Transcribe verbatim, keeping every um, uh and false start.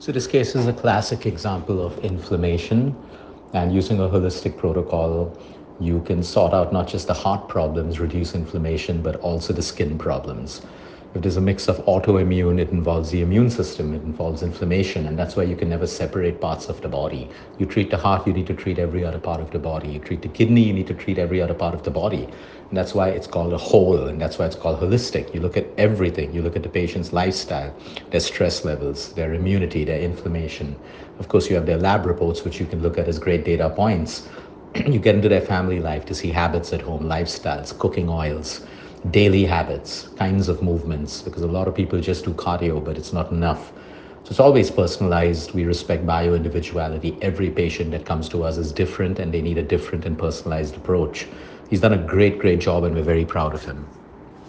So this case is a classic example of inflammation, and using a holistic protocol, you can sort out not just the heart problems, reduce inflammation, but also the skin problems. If there's a mix of autoimmune, it involves the immune system, it involves inflammation, and that's why you can never separate parts of the body. You treat the heart, you need to treat every other part of the body. You treat the kidney, you need to treat every other part of the body. And that's why it's called a whole, and that's why it's called holistic. You look at everything. You look at the patient's lifestyle, their stress levels, their immunity, their inflammation. Of course, you have their lab reports, which you can look at as great data points. You get into their family life to see habits at home, lifestyles, cooking oils, daily habits, kinds of movements, because a lot of people just do cardio, but it's not enough. So it's always personalized. We respect bio-individuality. Every patient that comes to us is different, and they need a different and personalized approach. He's done a great, great job, and we're very proud of him.